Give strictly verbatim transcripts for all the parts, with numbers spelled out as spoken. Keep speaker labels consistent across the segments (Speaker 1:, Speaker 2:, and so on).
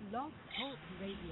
Speaker 1: Blog Talk Radio.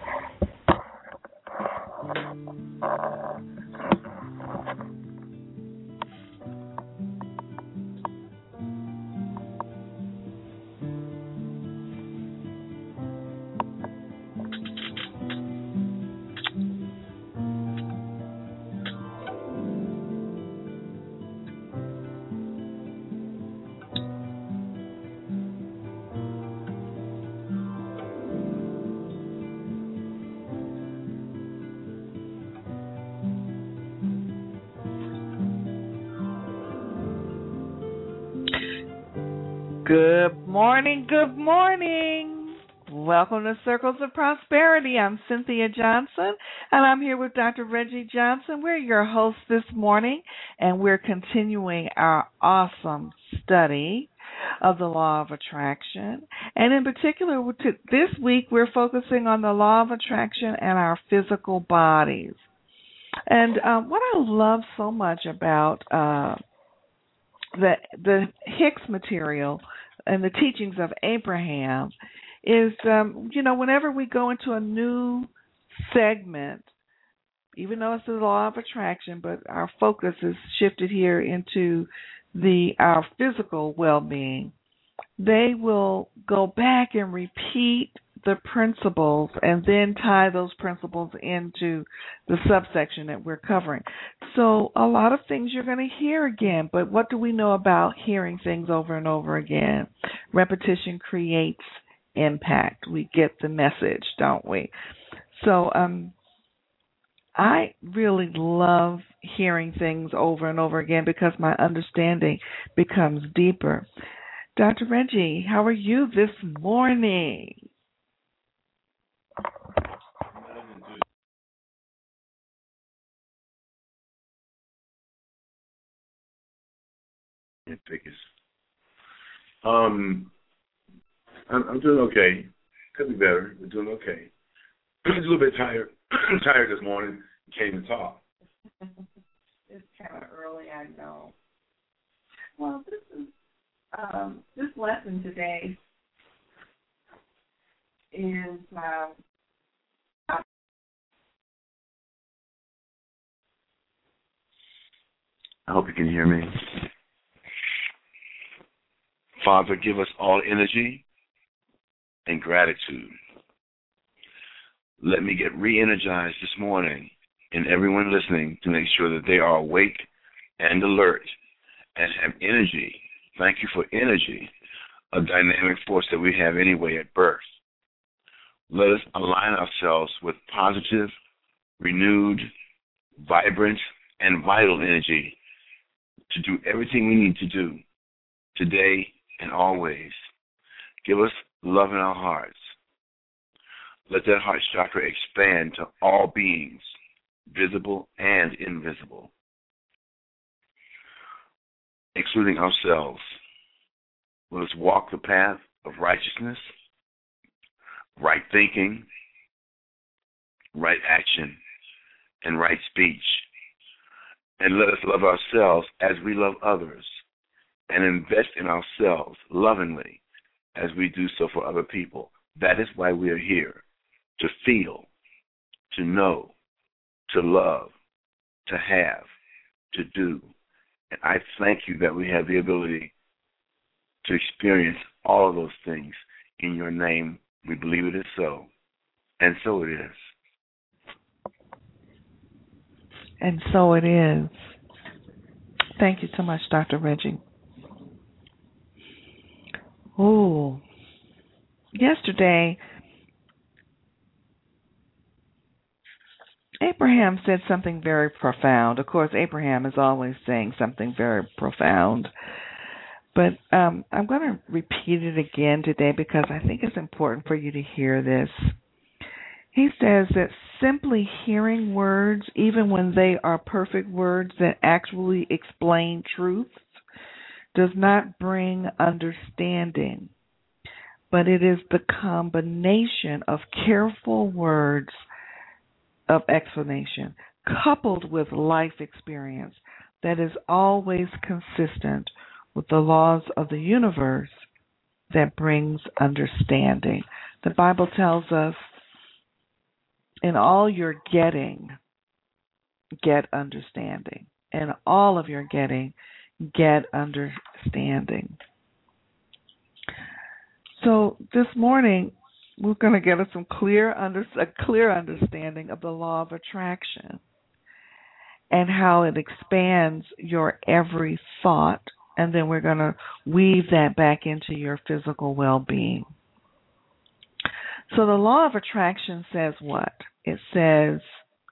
Speaker 2: Good morning, good morning. Welcome to Circles of Prosperity. I'm Cynthia Johnson, and I'm here with Doctor Reggie Johnson. We're your hosts this morning, and we're continuing our awesome study of the law of attraction. And in particular, this week, we're focusing on the law of attraction and our physical bodies. And uh, what I love so much about uh, the the Hicks material and the teachings of Abraham is, um, you know, whenever we go into a new segment, even though it's the law of attraction, but our focus is shifted here into the our physical well-being, they will go back and repeat the principles and then tie those principles into the subsection that we're covering. So a lot of things you're going to hear again, but what do we know about hearing things over and over again? Repetition creates impact. We get the message, don't we? So um, I really love hearing things over and over again because my understanding becomes deeper. Doctor Reggie, how are you this morning?
Speaker 3: Um, I'm, I'm doing okay. Could be better, but doing okay. I'm a little bit tired. tired this morning. Can't even talk.
Speaker 2: It's kind of early, I know. Well, this is um, this lesson today is. Um,
Speaker 3: I hope you can hear me. Father, give us all energy and gratitude. Let me get re-energized this morning and everyone listening to make sure that they are awake and alert and have energy. Thank you for energy, a dynamic force that we have anyway at birth. Let us align ourselves with positive, renewed, vibrant, and vital energy to do everything we need to do today and always. Give us love in our hearts. Let that heart chakra expand to all beings, visible and invisible, including ourselves. Let us walk the path of righteousness, right thinking, right action, and right speech. And let us love ourselves as we love others, and invest in ourselves lovingly as we do so for other people. That is why we are here, to feel, to know, to love, to have, to do. And I thank you that we have the ability to experience all of those things in your name. We believe it is so, and so it is.
Speaker 2: And so it is. Thank you so much, Doctor Reggie. Oh, yesterday, Abraham said something very profound. Of course, Abraham is always saying something very profound. But um, I'm going to repeat it again today because I think it's important for you to hear this. He says that simply hearing words, even when they are perfect words that actually explain truth, does not bring understanding, but it is the combination of careful words of explanation coupled with life experience that is always consistent with the laws of the universe that brings understanding. The Bible tells us, in all your getting, get understanding. In all of your getting, get understanding. So this morning, we're going to get us some clear under, a clear understanding of the law of attraction and how it expands your every thought, and then we're going to weave that back into your physical well-being. So the law of attraction says what? It says,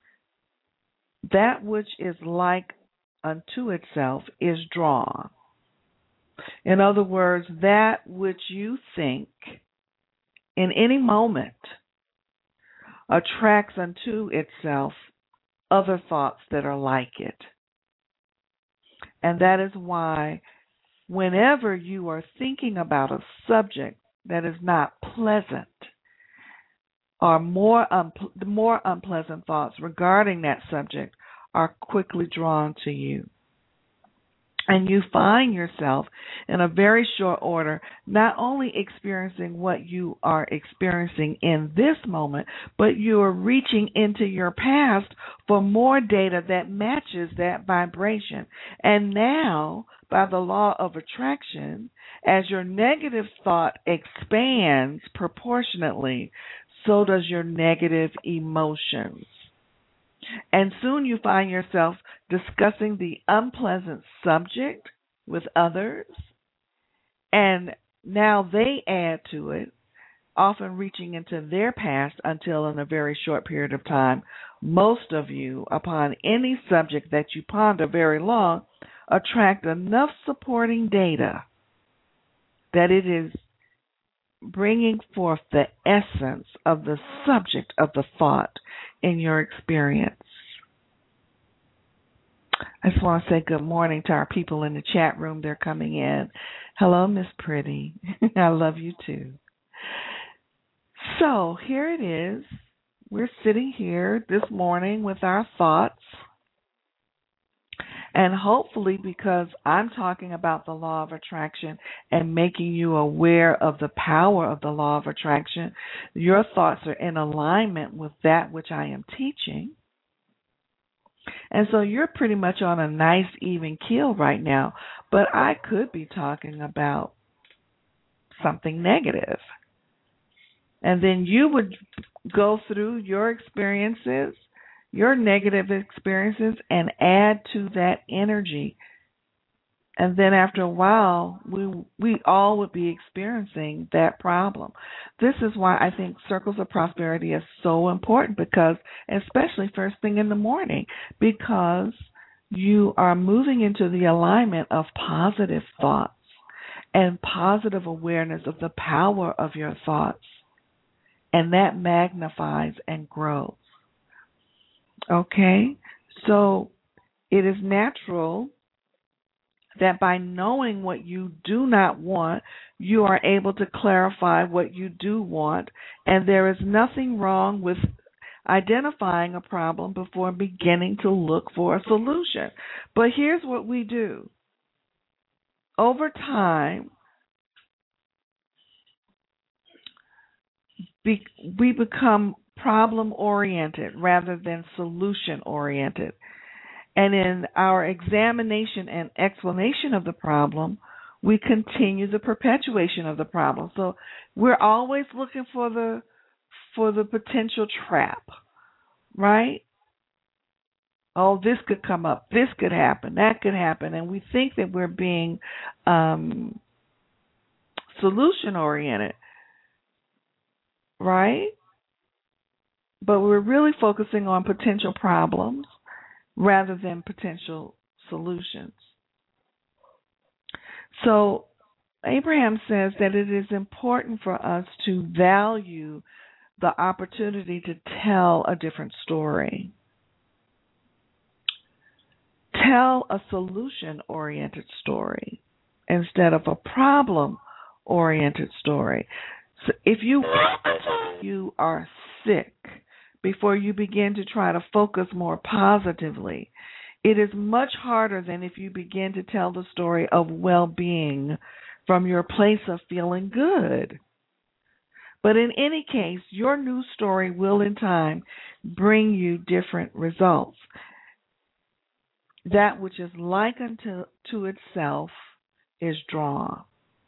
Speaker 2: that which is like unto itself is drawn. In other words, that which you think in any moment attracts unto itself other thoughts that are like it. And that is why whenever you are thinking about a subject that is not pleasant, or more unple- the more unpleasant thoughts regarding that subject are quickly drawn to you. And you find yourself in a very short order not only experiencing what you are experiencing in this moment, but you are reaching into your past for more data that matches that vibration. And now, by the law of attraction, as your negative thought expands proportionately, so does your negative emotions. And soon you find yourself discussing the unpleasant subject with others, and now they add to it, often reaching into their past until in a very short period of time, most of you, upon any subject that you ponder very long, attract enough supporting data that it is bringing forth the essence of the subject of the thought in your experience. I just want to say good morning to our people in the chat room. They're coming in. Hello, Miss Pretty. I love you too. So here it is. We're sitting here this morning with our thoughts. And hopefully, because I'm talking about the law of attraction and making you aware of the power of the law of attraction, your thoughts are in alignment with that which I am teaching. And so you're pretty much on a nice, even keel right now. But I could be talking about something negative. And then you would go through your experiences, your negative experiences, and add to that energy. And then after a while, we we all would be experiencing that problem. This is why I think Circles of Prosperity is so important, because, especially first thing in the morning, because you are moving into the alignment of positive thoughts and positive awareness of the power of your thoughts. And that magnifies and grows. Okay? So it is natural that by knowing what you do not want, you are able to clarify what you do want, and there is nothing wrong with identifying a problem before beginning to look for a solution. But here's what we do. Over time, be, we become problem-oriented rather than solution-oriented. And in our examination and explanation of the problem, we continue the perpetuation of the problem. So we're always looking for the for the potential trap, right? Oh, this could come up, this could happen, that could happen, and we think that we're being um, solution-oriented, right? But we're really focusing on potential problems rather than potential solutions. So Abraham says that it is important for us to value the opportunity to tell a different story. Tell a solution-oriented story instead of a problem-oriented story. So if you you are sick, before you begin to try to focus more positively, it is much harder than if you begin to tell the story of well-being from your place of feeling good. But in any case, your new story will in time bring you different results. That which is like unto to itself is drawn.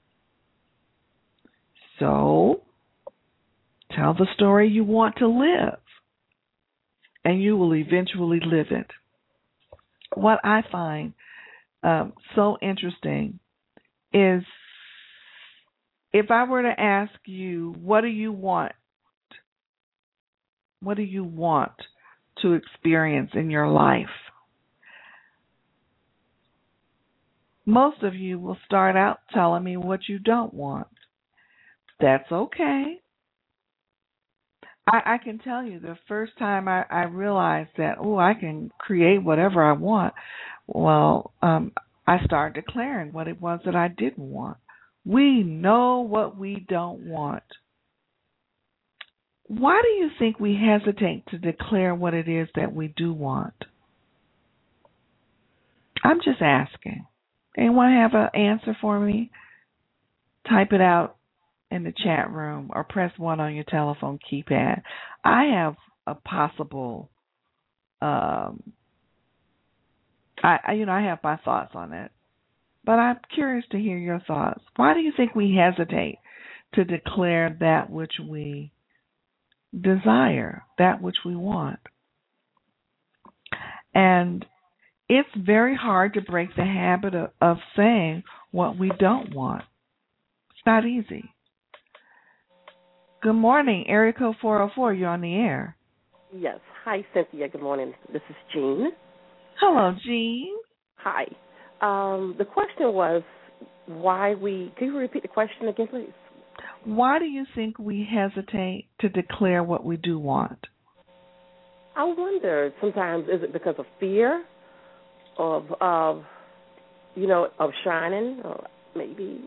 Speaker 2: So, tell the story you want to live, and you will eventually live it. What I find um, so interesting is if I were to ask you, what do you want? What do you want to experience in your life? Most of you will start out telling me what you don't want. That's okay. I, I can tell you the first time I, I realized that, oh, I can create whatever I want, well, um, I started declaring what it was that I didn't want. We know what we don't want. Why do you think we hesitate to declare what it is that we do want? I'm just asking. Anyone have an answer for me? Type it out in the chat room or press one on your telephone keypad. I have a possible, um, I you know I have my thoughts on it, but I'm curious to hear your thoughts. Why do you think we hesitate to declare that which we desire, that which we want? And it's very hard to break the habit of, of saying what we don't want. It's not easy. Good morning, area code four oh four. You're on the air.
Speaker 1: Yes. Hi, Cynthia. Good morning. This is Jean.
Speaker 2: Hello, Jean.
Speaker 1: Hi. Um, the question was why we. Can you repeat the question again, please?
Speaker 2: Why do you think we hesitate to declare what we do want?
Speaker 1: I wonder. Sometimes is it because of fear, of of you know of shining, or maybe.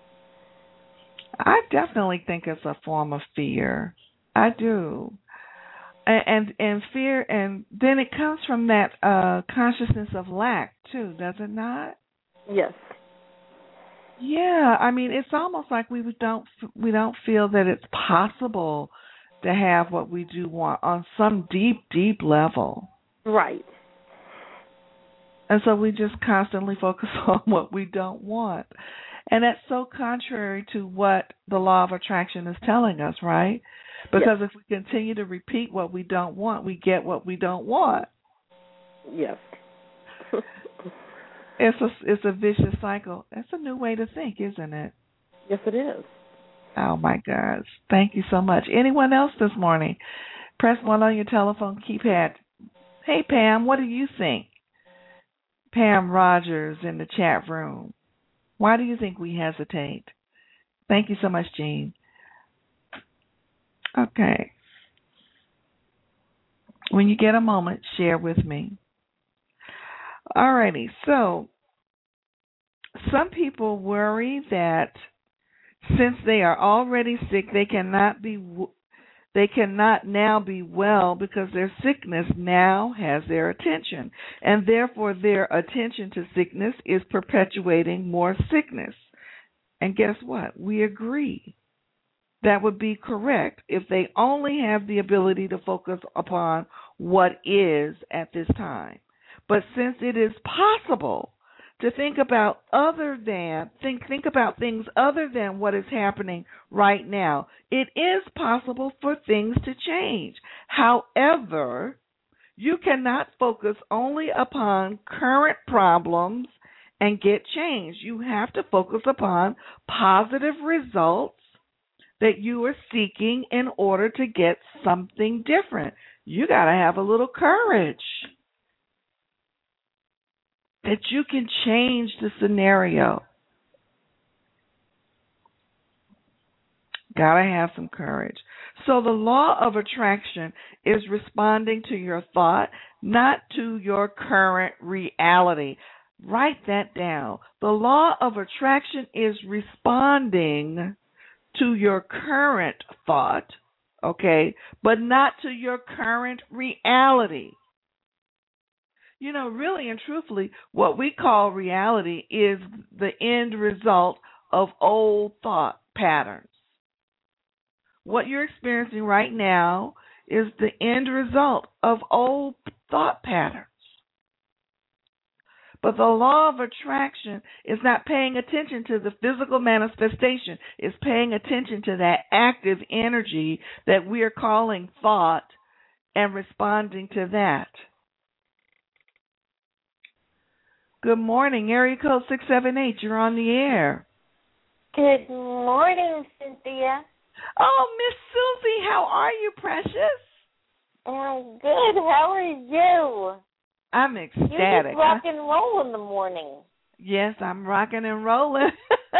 Speaker 2: I definitely think it's a form of fear. I do. And and, and fear, and then it comes from that uh, consciousness of lack, too, does it not?
Speaker 1: Yes.
Speaker 2: Yeah, I mean, it's almost like we don't we don't feel that it's possible to have what we do want on some deep, deep level.
Speaker 1: Right.
Speaker 2: And so we just constantly focus on what we don't want. And that's so contrary to what the law of attraction is telling us, right? Because yes. If we continue to repeat what we don't want, we get what we don't want.
Speaker 1: Yes.
Speaker 2: It's a, it's a vicious cycle. That's a new way to think, isn't it?
Speaker 1: Yes, it is.
Speaker 2: Oh, my gosh. Thank you so much. Anyone else this morning? Press one on your telephone keypad. Hey, Pam, what do you think? Pam Rogers in the chat room. Why do you think we hesitate? Thank you so much, Jean. Okay. When you get a moment, share with me. All righty. So, some people worry that since they are already sick, they cannot be they cannot now be well because their sickness now has their attention, and therefore their attention to sickness is perpetuating more sickness. And guess what? We agree. That would be correct if they only have the ability to focus upon what is at this time. But since it is possible to think about other than think think about things other than what is happening right now, it is possible for things to change. However, you cannot focus only upon current problems and get change. You have to focus upon positive results that you are seeking in order to get something different. You got to have a little courage that you can change the scenario. Got to have some courage. So the law of attraction is responding to your thought, not to your current reality. Write that down. The law of attraction is responding to your current thought, okay, but not to your current reality. You know, really and truthfully, what we call reality is the end result of old thought patterns. what you're experiencing right now is the end result of old thought patterns. But the law of attraction is not paying attention to the physical manifestation. It's paying attention to that active energy that we are calling thought and responding to that. Good morning, area code six seven eight. You're on the air.
Speaker 4: Good morning, Cynthia.
Speaker 2: Oh, Miss Susie, how are you, precious?
Speaker 4: I'm good. How are you?
Speaker 2: I'm ecstatic.
Speaker 4: You just rock and roll in the morning.
Speaker 2: Yes, I'm rocking and rolling.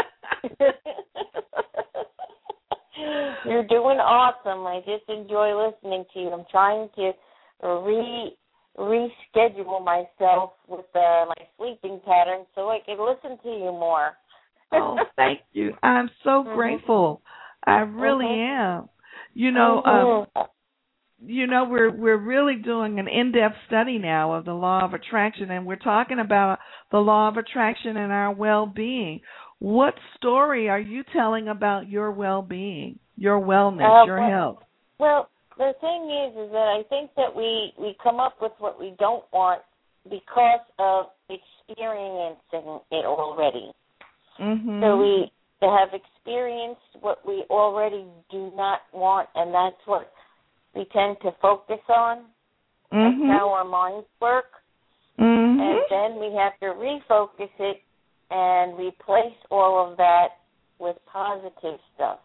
Speaker 4: You're doing awesome. I just enjoy listening to you. I'm trying to re reschedule myself with uh, my sleeping pattern so I can listen to you more.
Speaker 2: Oh, thank you. I'm so
Speaker 4: mm-hmm.
Speaker 2: grateful. I really
Speaker 4: mm-hmm.
Speaker 2: am. You know,
Speaker 4: mm-hmm.
Speaker 2: um, you know, we're we're really doing an in-depth study now of the law of attraction, and we're talking about the law of attraction and our well-being. What story are you telling about your well-being, your wellness,
Speaker 4: uh,
Speaker 2: your
Speaker 4: well,
Speaker 2: health?
Speaker 4: Well, the thing is, is that I think that we, we come up with what we don't want because of experiencing it already.
Speaker 2: Mm-hmm.
Speaker 4: So we have experienced what we already do not want, and that's what we tend to focus on.
Speaker 2: Mm-hmm.
Speaker 4: That's how our minds work.
Speaker 2: Mm-hmm.
Speaker 4: And then we have to refocus it and replace all of that with positive stuff.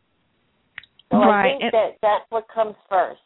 Speaker 4: So
Speaker 2: right.
Speaker 4: I think
Speaker 2: and,
Speaker 4: that that's what comes first.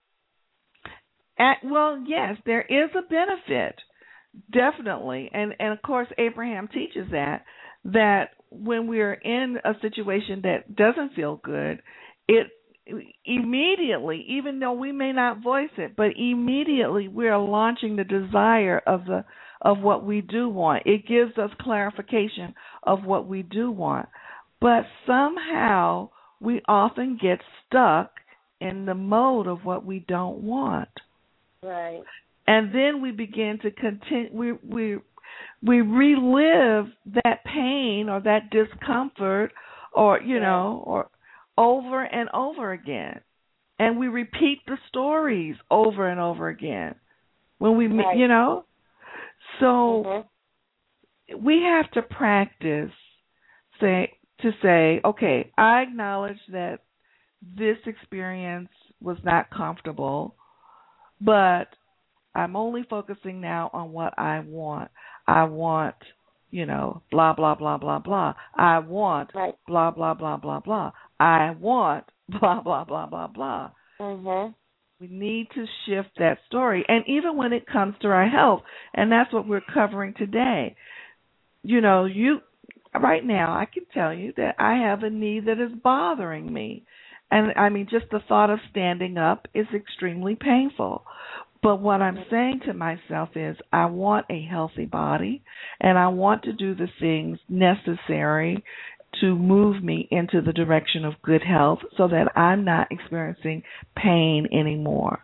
Speaker 2: At, well, yes, there is a benefit, definitely. And, and, of course, Abraham teaches that, that when we're in a situation that doesn't feel good, it immediately, even though we may not voice it, but immediately we are launching the desire of the of what we do want. It gives us clarification of what we do want. But somehow we often get stuck in the mode of what we don't want.
Speaker 4: Right.
Speaker 2: And then we begin to continue, we we we relive that pain or that discomfort or, you
Speaker 4: yeah.
Speaker 2: know, or over and over again. And we repeat the stories over and over again. When we,
Speaker 4: right.
Speaker 2: you know, so
Speaker 4: mm-hmm.
Speaker 2: we have to practice say to say, okay, I acknowledge that this experience was not comfortable, but I'm only focusing now on what I want. I want, you know, blah, blah, blah, blah, blah. I want
Speaker 4: right.
Speaker 2: blah, blah, blah, blah, blah. I want blah, blah, blah, blah, blah.
Speaker 4: Mm-hmm.
Speaker 2: We need to shift that story. And even when it comes to our health, and that's what we're covering today. You know, you right now I can tell you that I have a knee that is bothering me. And, I mean, just the thought of standing up is extremely painful. But what I'm saying to myself is I want a healthy body, and I want to do the things necessary to move me into the direction of good health so that I'm not experiencing pain anymore.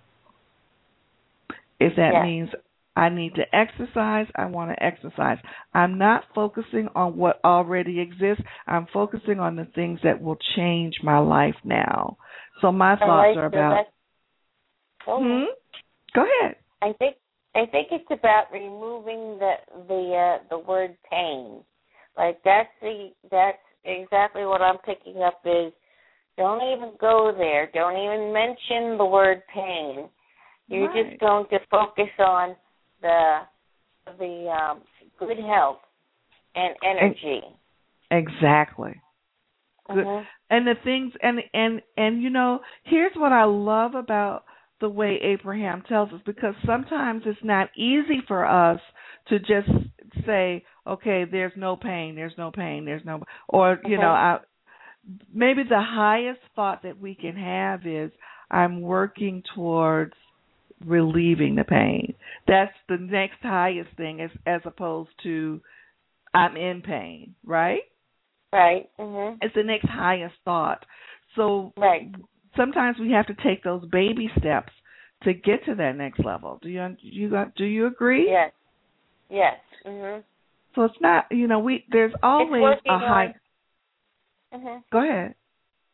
Speaker 2: If that
Speaker 4: yeah.
Speaker 2: means I need to exercise, I want to exercise. I'm not focusing on what already exists. I'm focusing on the things that will change my life now. So my thoughts
Speaker 4: right,
Speaker 2: are
Speaker 4: so
Speaker 2: about...
Speaker 4: Oh.
Speaker 2: Hmm? Go ahead.
Speaker 4: I think I think it's about removing the the uh, the word pain. Like that's the that's exactly what I'm picking up is don't even go there. Don't even mention the word pain. You're
Speaker 2: right.
Speaker 4: just going to focus on the the um, good health and energy.
Speaker 2: Exactly. Good.
Speaker 4: Mm-hmm.
Speaker 2: And the things and and and you know, here's what I love about the way Abraham tells us, because sometimes it's not easy for us to just say, okay, there's no pain, there's no pain, there's no, or, you
Speaker 4: okay.
Speaker 2: know, I, maybe the highest thought that we can have is, I'm working towards relieving the pain. That's the next highest thing as, as opposed to, I'm in pain, right?
Speaker 4: Right. Mm-hmm.
Speaker 2: It's the next highest thought. So
Speaker 4: right.
Speaker 2: sometimes we have to take those baby steps to get to that next level. Do you you do you agree?
Speaker 4: Yes. Yes. Mhm.
Speaker 2: So it's not, you know, we there's always a high.
Speaker 4: On, mm-hmm.
Speaker 2: Go ahead.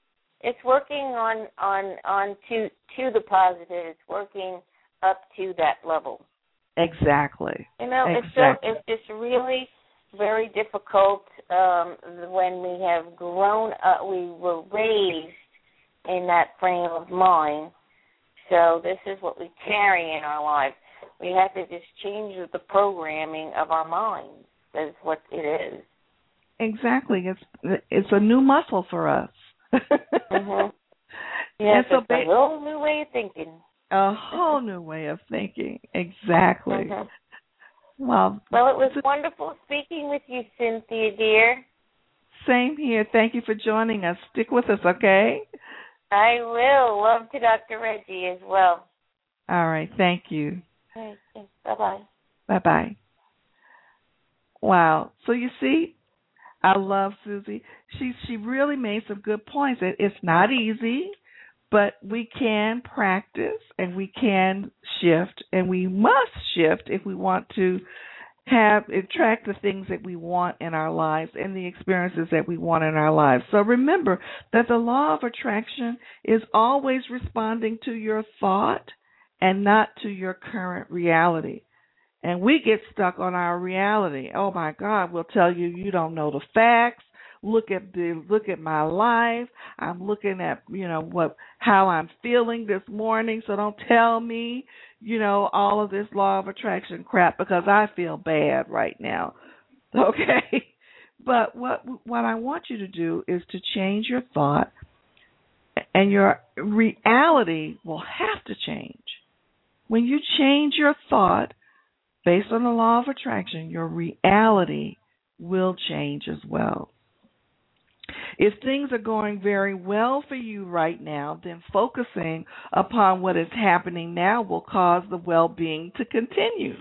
Speaker 4: it's working on on on to to the positive. It's working up to that level.
Speaker 2: Exactly.
Speaker 4: You know,
Speaker 2: exactly.
Speaker 4: it's so it's it's really very difficult um, when we have grown up. We were raised in that frame of mind. So this is what we carry in our lives. We have to just change the programming of our minds. That's what it is.
Speaker 2: Exactly. It's it's a new muscle for us.
Speaker 4: mm-hmm. Yes,
Speaker 2: so
Speaker 4: it's ba- a whole new way of thinking.
Speaker 2: A whole new way of thinking. Exactly.
Speaker 4: Mm-hmm.
Speaker 2: Well,
Speaker 4: well, it was wonderful speaking with you, Cynthia, dear.
Speaker 2: Same here. Thank you for joining us. Stick with us, okay?
Speaker 4: I will. Love to Doctor Reggie as well.
Speaker 2: All right. Thank you.
Speaker 4: Okay. Bye-bye.
Speaker 2: Bye-bye. Wow. So you see, I love Susie. She she really made some good points. It, it's not easy, but we can practice and we can shift, and we must shift if we want to have attract the things that we want in our lives and the experiences that we want in our lives. So remember that the law of attraction is always responding to your thought and not to your current reality. And we get stuck on our reality. Oh my God, we'll tell you you don't know the facts. Look at the look at my life. I'm looking at, you know, what how I'm feeling this morning, so don't tell me, you know, all of this law of attraction crap because I feel bad right now. Okay? But what what I want you to do is to change your thought, and your reality will have to change. When you change your thought based on the law of attraction, your reality will change as well. If things are going very well for you right now, then focusing upon what is happening now will cause the well-being to continue.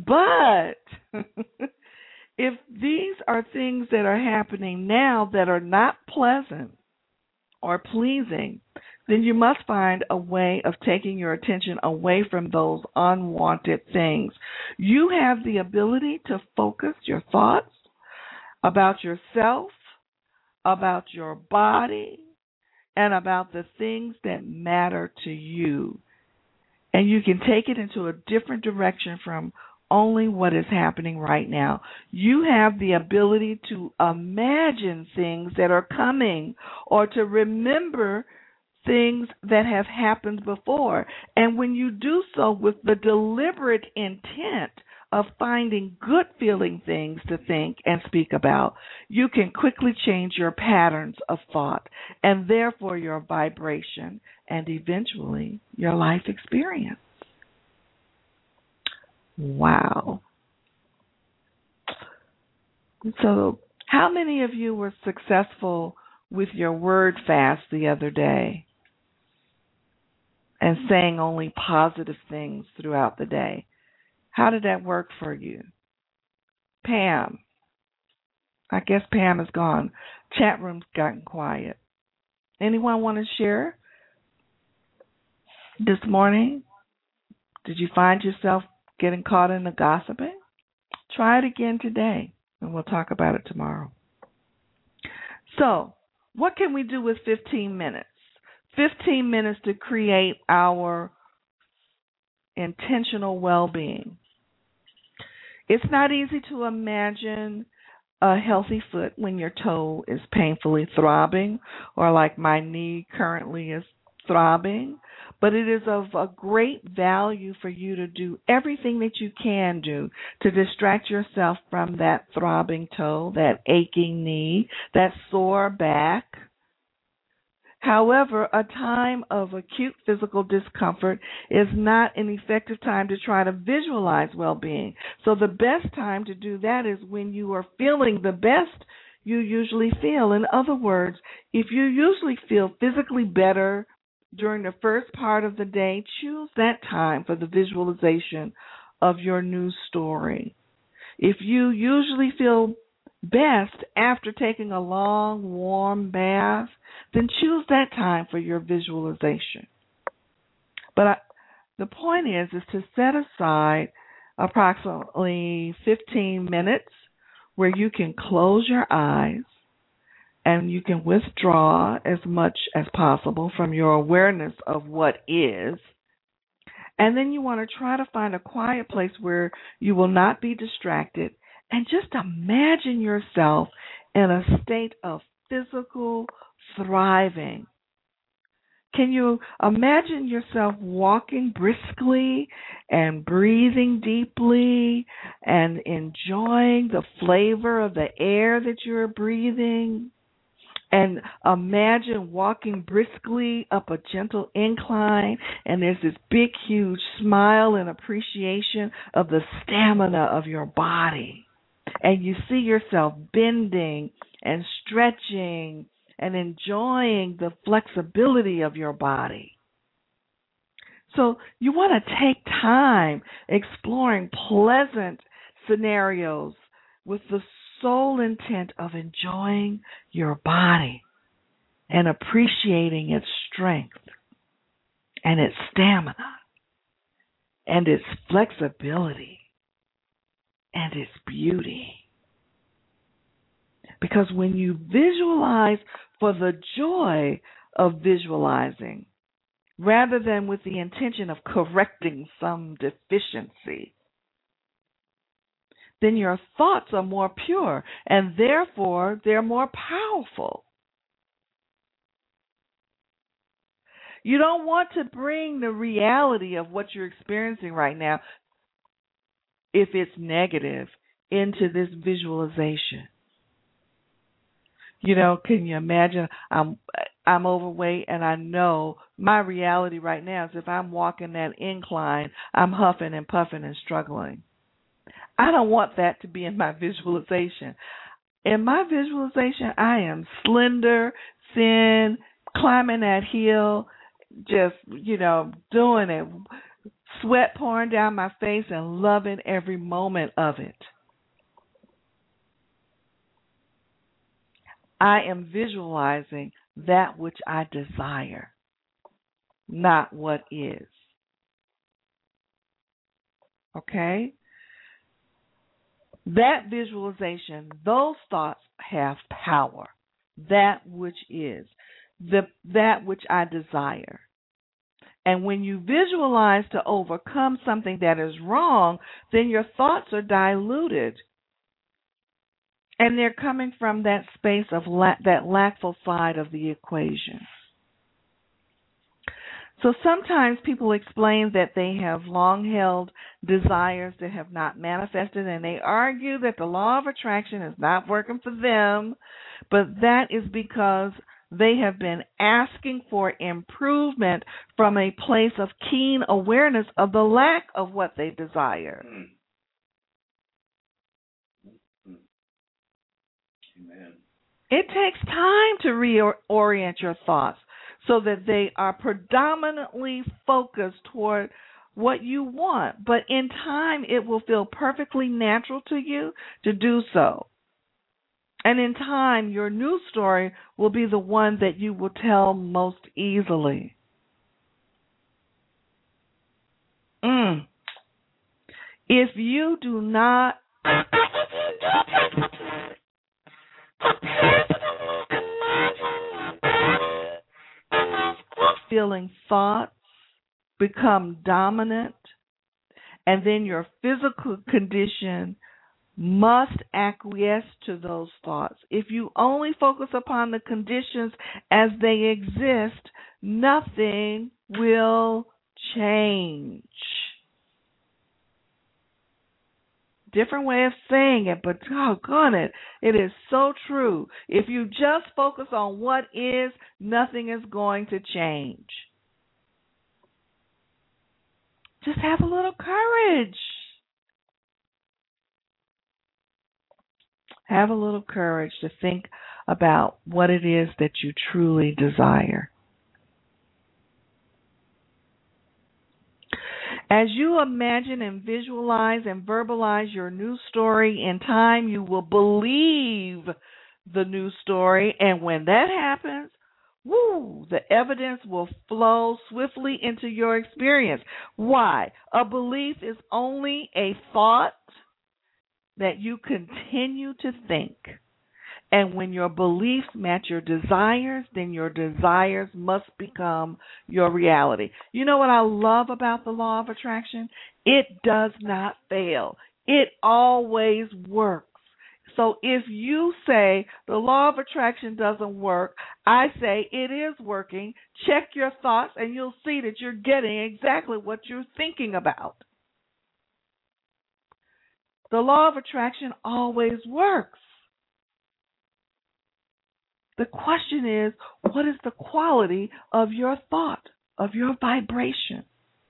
Speaker 2: But if these are things that are happening now that are not pleasant or pleasing, then you must find a way of taking your attention away from those unwanted things. You have the ability to focus your thoughts about yourself, about your body, and about the things that matter to you. And you can take it into a different direction from only what is happening right now. You have the ability to imagine things that are coming or to remember things that have happened before. And when you do so with the deliberate intent of finding good feeling things to think and speak about, you can quickly change your patterns of thought and therefore your vibration and eventually your life experience. Wow. So how many of you were successful with your word fast the other day and saying only positive things throughout the day? How did that work for you? Pam. I guess Pam is gone. Chat room's gotten quiet. Anyone want to share this morning? Did you find yourself getting caught in the gossiping? Try it again today, and we'll talk about it tomorrow. So, what can we do with fifteen minutes? fifteen minutes to create our intentional well-being. It's not easy to imagine a healthy foot when your toe is painfully throbbing, or like my knee currently is throbbing, but it is of a great value for you to do everything that you can do to distract yourself from that throbbing toe, that aching knee, that sore back. However, a time of acute physical discomfort is not an effective time to try to visualize well-being. So the best time to do that is when you are feeling the best you usually feel. In other words, if you usually feel physically better during the first part of the day, choose that time for the visualization of your new story. If you usually feel best after taking a long, warm bath, then choose that time for your visualization. But I, the point is, is to set aside approximately fifteen minutes where you can close your eyes and you can withdraw as much as possible from your awareness of what is. And then you want to try to find a quiet place where you will not be distracted, and just imagine yourself in a state of physical thriving. Can you imagine yourself walking briskly and breathing deeply and enjoying the flavor of the air that you're breathing? And imagine walking briskly up a gentle incline, and there's this big, huge smile and appreciation of the stamina of your body. And you see yourself bending and stretching and enjoying the flexibility of your body. So you want to take time exploring pleasant scenarios with the sole intent of enjoying your body and appreciating its strength and its stamina and its flexibility and its beauty. Because when you visualize for the joy of visualizing, rather than with the intention of correcting some deficiency, then your thoughts are more pure, and therefore they're more powerful. You don't want to bring the reality of what you're experiencing right now, if it's negative, into this visualization. You know, can you imagine I'm I'm overweight, and I know my reality right now is if I'm walking that incline, I'm huffing and puffing and struggling. I don't want that to be in my visualization. In my visualization, I am slender, thin, climbing that hill, just, you know, doing it, sweat pouring down my face and loving every moment of it. I am visualizing that which I desire, not what is. Okay? That visualization, those thoughts have power. That which is, the that which I desire. And when you visualize to overcome something that is wrong, then your thoughts are diluted. And they're coming from that space of la- that lackful side of the equation. So sometimes people explain that they have long-held desires that have not manifested, and they argue that the law of attraction is not working for them, but that is because they have been asking for improvement from a place of keen awareness of the lack of what they desire.
Speaker 3: Amen.
Speaker 2: It takes time to reorient your thoughts so that they are predominantly focused toward what you want. But in time, it will feel perfectly natural to you to do so. And in time, your new story will be the one that you will tell most easily. Mm. If you do not feeling thoughts become dominant, and then your physical condition must acquiesce to those thoughts. If you only focus upon the conditions as they exist, nothing will change. Different way of saying it, but doggone it, it is so true. If you just focus on what is, nothing is going to change. Just have a little courage. Have a little courage to think about what it is that you truly desire. As you imagine and visualize and verbalize your new story, in time you will believe the new story, and when that happens, woo, the evidence will flow swiftly into your experience. Why? A belief is only a thought that you continue to think. And when your beliefs match your desires, then your desires must become your reality. You know what I love about the law of attraction? It does not fail. It always works. So if you say the law of attraction doesn't work, I say it is working. Check your thoughts and you'll see that you're getting exactly what you're thinking about. The law of attraction always works. The question is, what is the quality of your thought, of your vibration?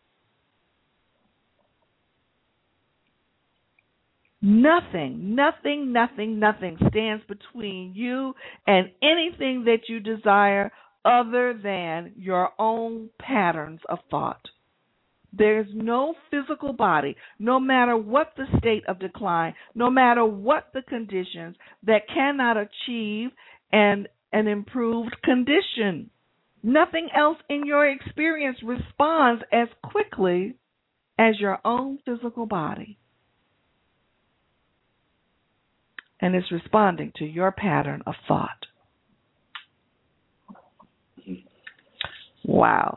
Speaker 2: Nothing, nothing, nothing, nothing stands between you and anything that you desire other than your own patterns of thought. There's no physical body, no matter what the state of decline, no matter what the conditions, that cannot achieve an, an improved condition. Nothing else in your experience responds as quickly as your own physical body. And it's responding to your pattern of thought. Wow.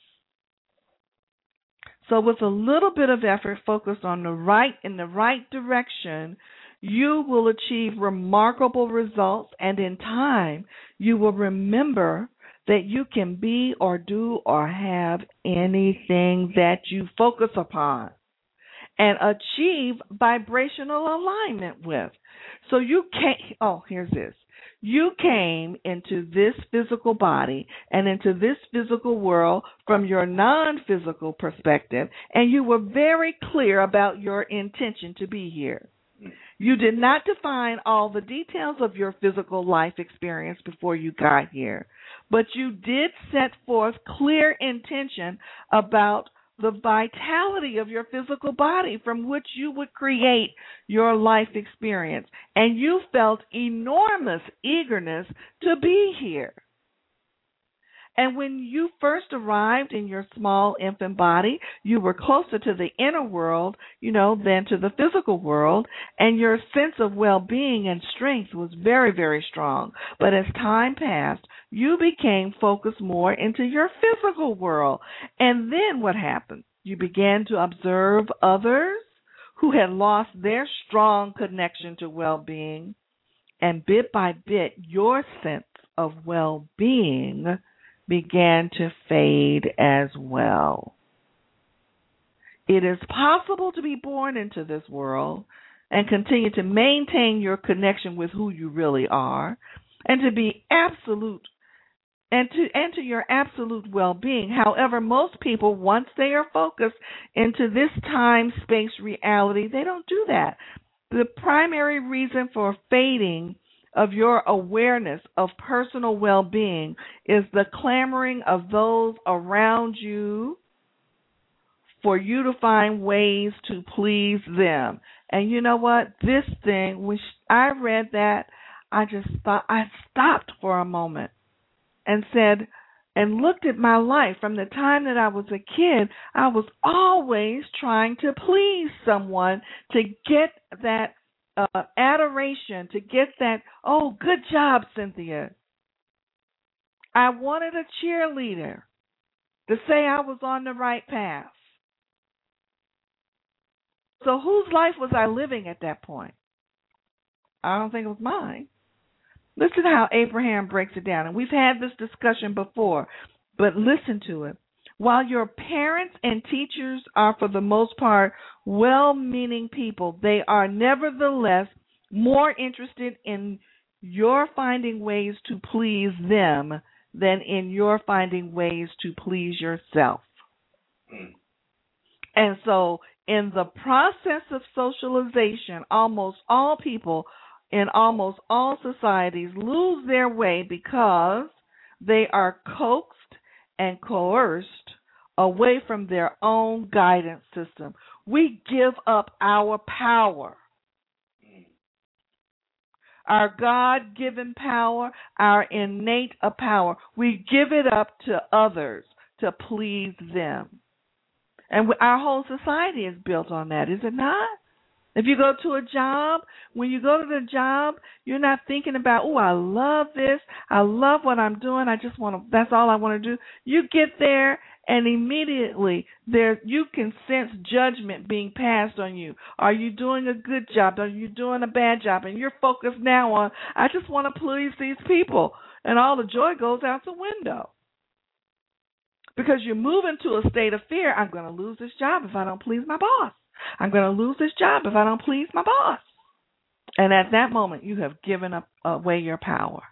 Speaker 2: So with a little bit of effort focused on the right in the right direction, you will achieve remarkable results, and in time you will remember that you can be or do or have anything that you focus upon and achieve vibrational alignment with. So you can't, oh, here's this. You came into this physical body and into this physical world from your non-physical perspective, and you were very clear about your intention to be here. You did not define all the details of your physical life experience before you got here, but you did set forth clear intention about the vitality of your physical body from which you would create your life experience. And you felt enormous eagerness to be here. And when you first arrived in your small infant body, you were closer to the inner world, you know, than to the physical world, and your sense of well-being and strength was very, very strong. But as time passed, you became focused more into your physical world. And then what happened? You began to observe others who had lost their strong connection to well-being, and bit by bit, your sense of well-being began to fade as well. It is possible to be born into this world and continue to maintain your connection with who you really are, and to be absolute and to and to your absolute well-being. However, most people, once they are focused into this time-space reality, they don't do that. The primary reason for fading of your awareness of personal well-being is the clamoring of those around you for you to find ways to please them. And you know what? This thing, when I read that, I just thought, I stopped for a moment and said, and looked at my life from the time that I was a kid. I was always trying to please someone to get that Uh, adoration, to get that, oh, good job, Cynthia. I wanted a cheerleader to say I was on the right path. So whose life was I living at that point? I don't think it was mine. Listen to how Abraham breaks it down. And we've had this discussion before, but listen to it. While your parents and teachers are, for the most part, well-meaning people, they are nevertheless more interested in your finding ways to please them than in your finding ways to please yourself. And so in the process of socialization, almost all people in almost all societies lose their way because they are coaxed and coerced away from their own guidance system. We give up our power, our God-given power, our innate power. We give it up to others to please them. And our whole society is built on that, is it not? If you go to a job, when you go to the job, you're not thinking about, oh, I love this. I love what I'm doing. I just want to, that's all I want to do. You get there and immediately there you can sense judgment being passed on you. Are you doing a good job? Are you doing a bad job? And you're focused now on, I just want to please these people. And all the joy goes out the window. Because you're moving to a state of fear. I'm going to lose this job if I don't please my boss. I'm going to lose this job if I don't please my boss. And at that moment, you have given up away your power.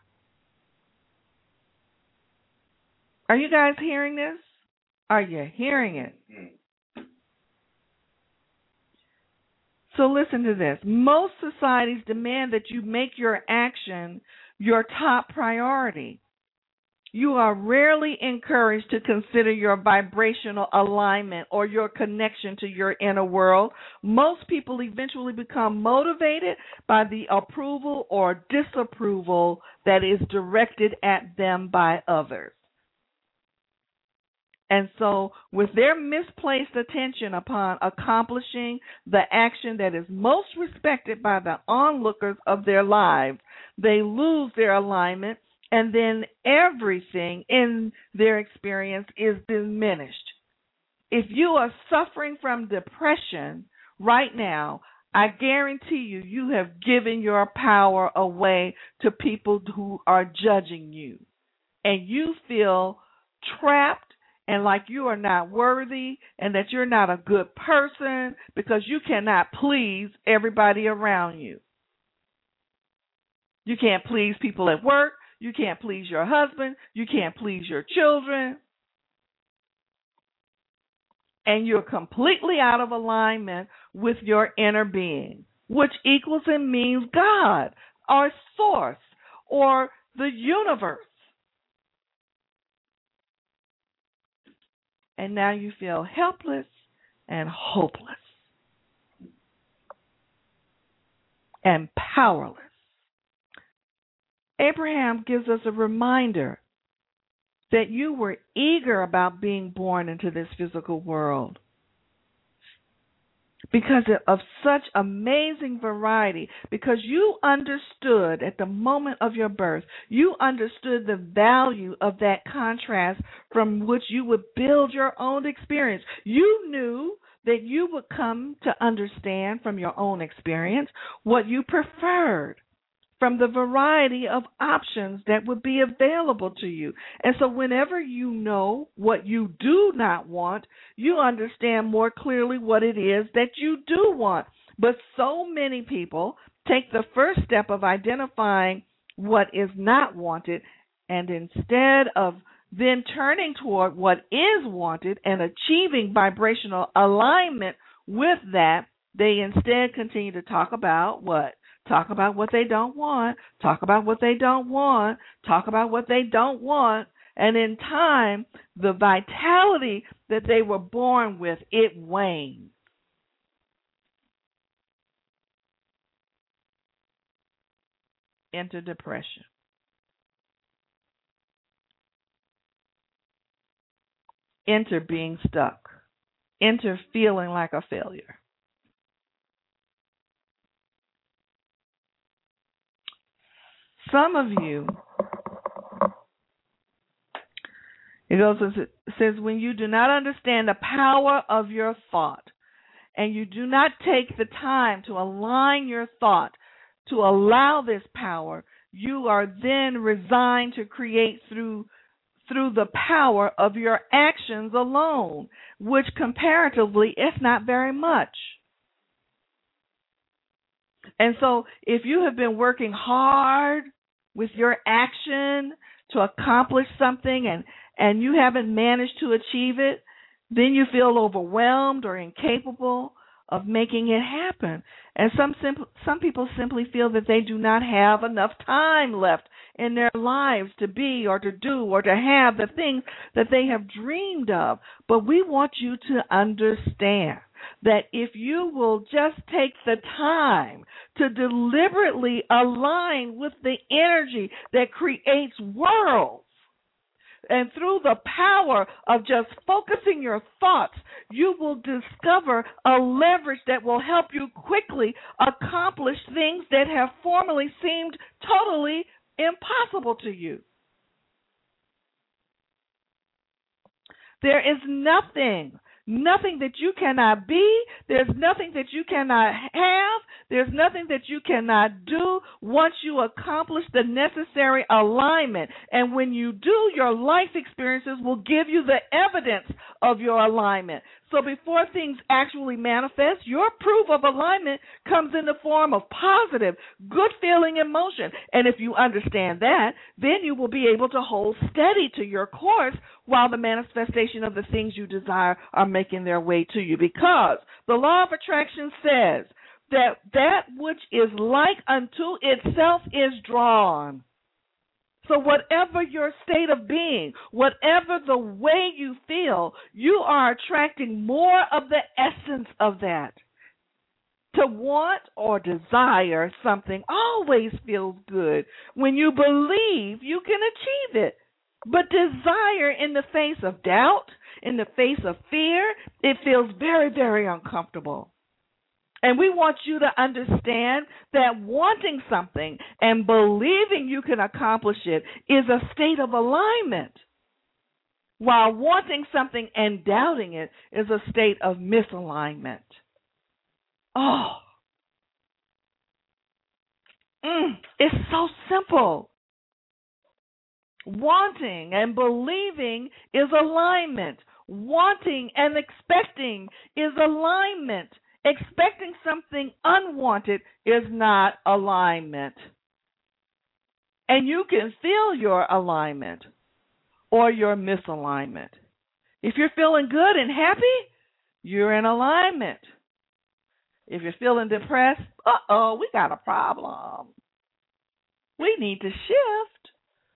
Speaker 2: Are you guys hearing this? Are you hearing it? So listen to this. Most societies demand that you make your action your top priority. You are rarely encouraged to consider your vibrational alignment or your connection to your inner world. Most people eventually become motivated by the approval or disapproval that is directed at them by others. And so, with their misplaced attention upon accomplishing the action that is most respected by the onlookers of their lives, they lose their alignment, and then everything in their experience is diminished. If you are suffering from depression right now, I guarantee you, you have given your power away to people who are judging you. And you feel trapped and like you are not worthy and that you're not a good person because you cannot please everybody around you. You can't please people at work. You can't please your husband. You can't please your children. And you're completely out of alignment with your inner being, which equals and means God or source or the universe. And now you feel helpless and hopeless and powerless. Abraham gives us a reminder that you were eager about being born into this physical world because of such amazing variety, because you understood at the moment of your birth, you understood the value of that contrast from which you would build your own experience. You knew that you would come to understand from your own experience what you preferred from the variety of options that would be available to you. And so whenever you know what you do not want, you understand more clearly what it is that you do want. But so many people take the first step of identifying what is not wanted, and instead of then turning toward what is wanted and achieving vibrational alignment with that, they instead continue to talk about what? Talk about what they don't want, talk about what they don't want, talk about what they don't want, and in time, the vitality that they were born with, it wanes. Enter depression. Enter being stuck. Enter feeling like a failure. Some of you, it goes, it says, when you do not understand the power of your thought and you do not take the time to align your thought to allow this power, you are then resigned to create through through the power of your actions alone, which comparatively is not very much. And so if you have been working hard with your action to accomplish something and, and you haven't managed to achieve it, then you feel overwhelmed or incapable of making it happen. And some simple, some people simply feel that they do not have enough time left in their lives to be or to do or to have the things that they have dreamed of. But we want you to understand that if you will just take the time to deliberately align with the energy that creates worlds, And through the power of just focusing your thoughts, you will discover a leverage that will help you quickly accomplish things that have formerly seemed totally impossible to you. There is nothing, nothing that you cannot be. There's nothing that you cannot have. There's nothing that you cannot do once you accomplish the necessary alignment. And when you do, your life experiences will give you the evidence of your alignment. So before things actually manifest, your proof of alignment comes in the form of positive, good feeling emotion. And if you understand that, then you will be able to hold steady to your course while the manifestation of the things you desire are making their way to you. Because the law of attraction says that that which is like unto itself is drawn. So whatever your state of being, whatever the way you feel, you are attracting more of the essence of that. To want or desire something always feels good. When you believe, you can achieve it. But desire in the face of doubt, in the face of fear, it feels very, very uncomfortable. And we want you to understand that wanting something and believing you can accomplish it is a state of alignment, while wanting something and doubting it is a state of misalignment. Oh, mm, it's so simple. Wanting and believing is alignment. Wanting and expecting is alignment. Expecting something unwanted is not alignment. And you can feel your alignment or your misalignment. If you're feeling good and happy, you're in alignment. If you're feeling depressed, uh-oh, we got a problem. We need to shift.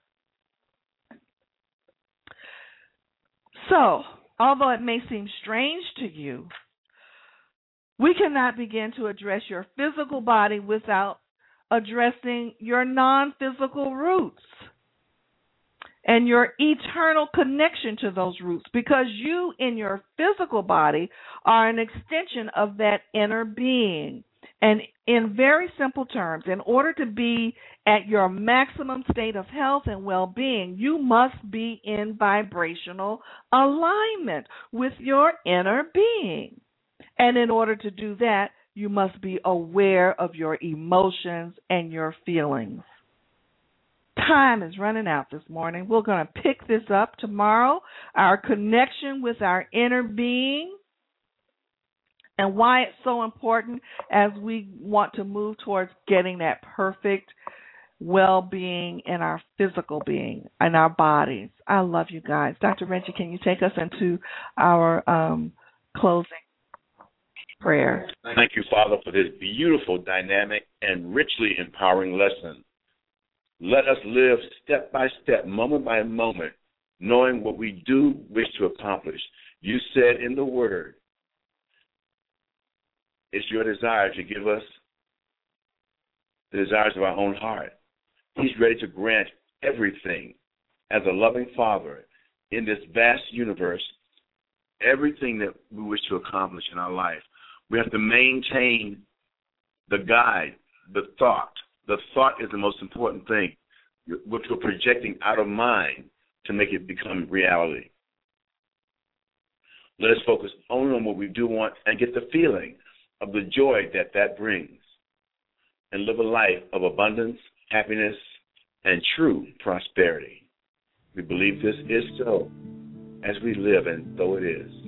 Speaker 2: So, although it may seem strange to you, we cannot begin to address your physical body without addressing your non-physical roots and your eternal connection to those roots, because you in your physical body are an extension of that inner being. And in very simple terms, in order to be at your maximum state of health and well-being, you must be in vibrational alignment with your inner being. And in order to do that, you must be aware of your emotions and your feelings. Time is running out this morning. We're going to pick this up tomorrow, our connection with our inner being and why it's so important as we want to move towards getting that perfect well-being in our physical being, in our bodies. I love you guys. Doctor Reggie, can you take us into our um, closing prayer?
Speaker 3: Thank you, Father, for this beautiful, dynamic, and richly empowering lesson. Let us live step by step, moment by moment, knowing what we do wish to accomplish. You said in the Word, it's your desire to give us the desires of our own heart. He's ready to grant everything as a loving Father in this vast universe, everything that we wish to accomplish in our life. We have to maintain the guide, the thought. The thought is the most important thing, which we're projecting out of mind to make it become reality. Let us focus only on what we do want and get the feeling of the joy that that brings, and live a life of abundance, happiness, and true prosperity. We believe this is so as we live, and so it is.